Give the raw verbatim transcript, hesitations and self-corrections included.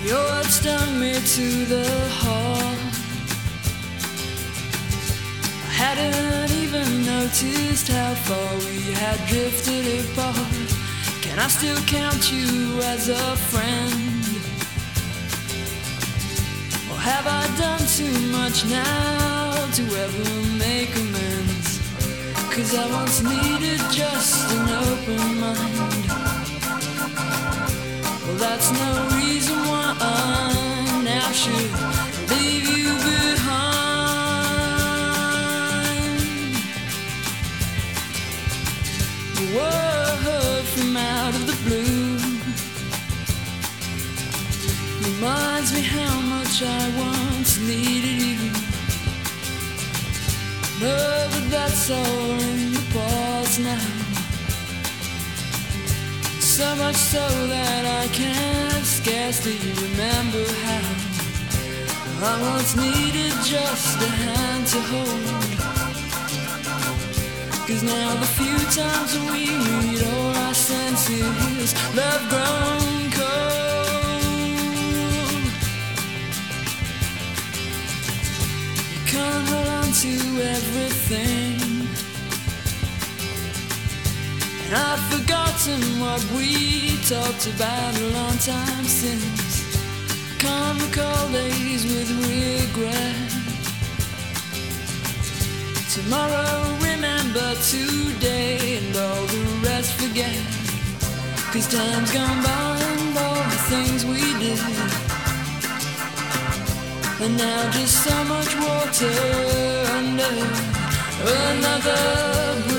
Your words stung me to the heart. I hadn't even noticed how far we had drifted apart. Can I still count you as a friend? Or have I done too much now to ever make amends? 'Cause I once needed just an open mind. Well, that's no reason why I now should leave you behind. A word from out of the blue reminds me how much I once needed you. No, but that's all in the past now. So much so that I can't scarcely remember how I once needed just a hand to hold. 'Cause now the few times we meet, all our senses love grown cold. You can't hold on to everything. I've forgotten what we talked about a long time since. Can't recall days with regret. Tomorrow remember today and all the rest forget. 'Cause time's gone by and all the things we did, and now just so much water under another bridge.